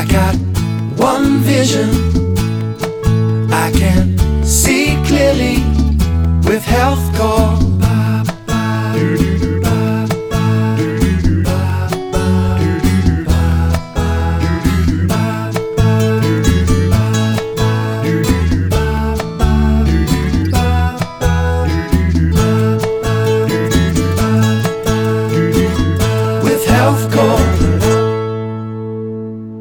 I got one vision I can see clearly. With health